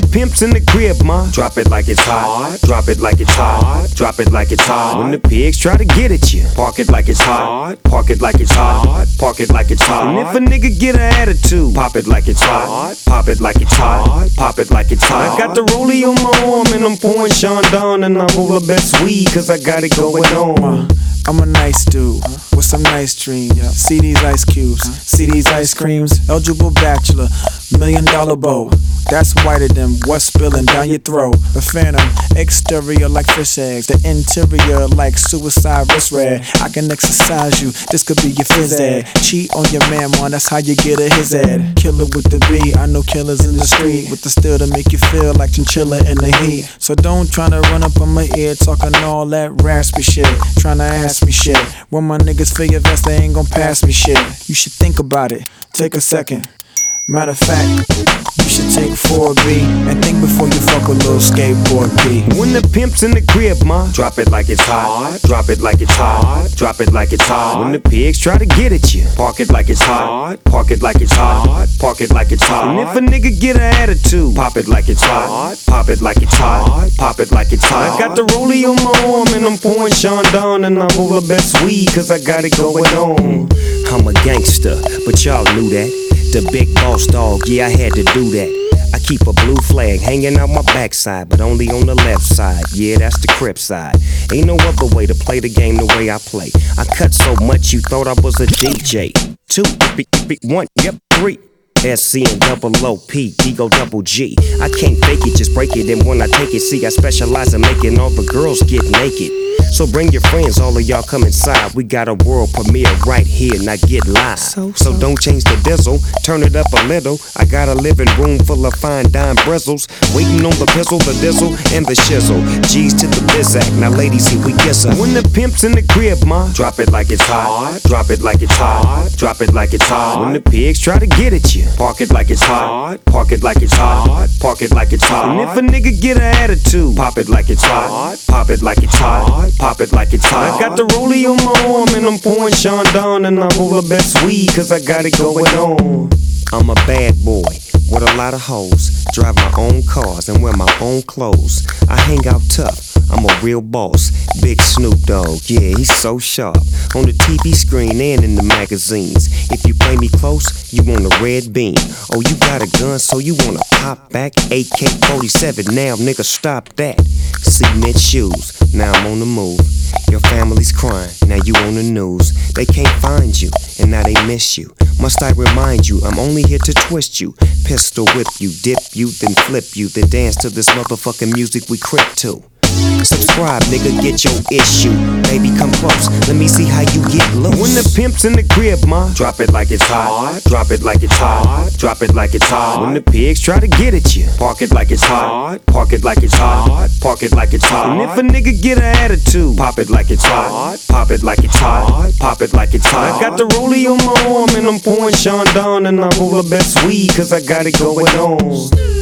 pimp's in the crib, ma, drop it like it's hot. Drop it like it's hot. Drop it like it's hot. When the pigs try to get at you, park it like it's hot. Park it like it's hot. Park it like it's hot. And if a nigga get an attitude, pop it like it's hot. Pop it like it's hot. Pop it like it's hot. I got the rollie on my arm and I'm pouring Sean Don, and I'm all the best weed cause I got it going on. I'm a nice dude with some nice dreams. See these ice cubes, see these ice creams. Eligible bachelor, $1 million bow. That's whiter than what's spilling down your throat. The phantom, exterior like fish eggs, the interior like suicide wrist red. I can exercise you, this could be your phys ed. Cheat on your man, man, that's how you get a his ed. Killer with the B, I know killers in the street with the steel to make you feel like chinchilla in the heat. So don't tryna run up on my ear talking all that raspy shit, tryna ask me shit. When my niggas feel your vest, they ain't gon' pass me shit. You should think about it, take a second. Matter of fact, you should take 4B and think before you fuck a little skateboard B. When the pimp's in the crib, ma, drop it like it's hot. Drop it like it's hot. Drop it like it's hot. When the pigs try to get at you, park it like it's hot. Park it like it's hot. Park it like it's hot. And if a nigga get an attitude, pop it like it's hot. Pop it like it's hot. Pop it like it's hot. I got the rollie on my arm and I'm pouring Sean Don, and I'm all the best weed cause I got it going on. I'm a gangster, but y'all knew that. The big boss dog, yeah, I had to do that. I keep a blue flag hanging out my backside, but only on the left side. Yeah, that's the Crip side. Ain't no other way to play the game the way I play. I cut so much you thought I was a DJ. 2, 1, yep, 3. SC and double OP, Digo double G. I can't fake it, just break it. And when I take it, see, I specialize in making all the girls get naked. So bring your friends, all of y'all come inside. We got a world premiere right here, now get live. So don't change the diesel, turn it up a little. I got a living room full of fine dime bristles, waiting on the pistol, the dizzle, and the shizzle. G's to the bizac, now ladies, here we kiss her. When the pimp's in the crib, ma, drop it like it's hot. Drop it like it's hot. Drop it like it's hot. When the pigs try to get at you, park it like it's hot. Park it like it's hot. Park it like it's hot. And if a nigga get an attitude, pop it like it's hot. Pop it like it's hot. Pop it like it's hot. I got the rollie on my arm and I'm pouring Sean Don, and I'm all the best weed cause I got it going on. I'm a bad boy with a lot of hoes, drive my own cars and wear my own clothes. I hang out tough, I'm a real boss. Big Snoop Dogg, yeah, he's so sharp. On the TV screen and in the magazines. If you play me close, you want a red beam. Oh, you got a gun, so you wanna pop back? AK-47, now nigga, stop that. Cement shoes, now I'm on the move. Your family's crying, now you on the news. They can't find you, and now they miss you. Must I remind you, I'm only here to twist you. Pistol whip you, dip you, then flip you. Then dance to this motherfucking music we crip to. Subscribe, nigga, get your issue. Baby, come close, let me see how you get loose. When the pimp's in the crib, ma, drop it like it's hot. Drop it like it's hot. Drop it like it's hot. When the pigs try to get at you, park it like it's hot. Park it like it's hot. Park it like it's hot. And if a nigga get an attitude, pop it like it's hot. Pop it like it's hot. Pop it like it's hot. I got the rollie on my arm and I'm pouring Sean Don, and I'm all the best weed cause I got it going on.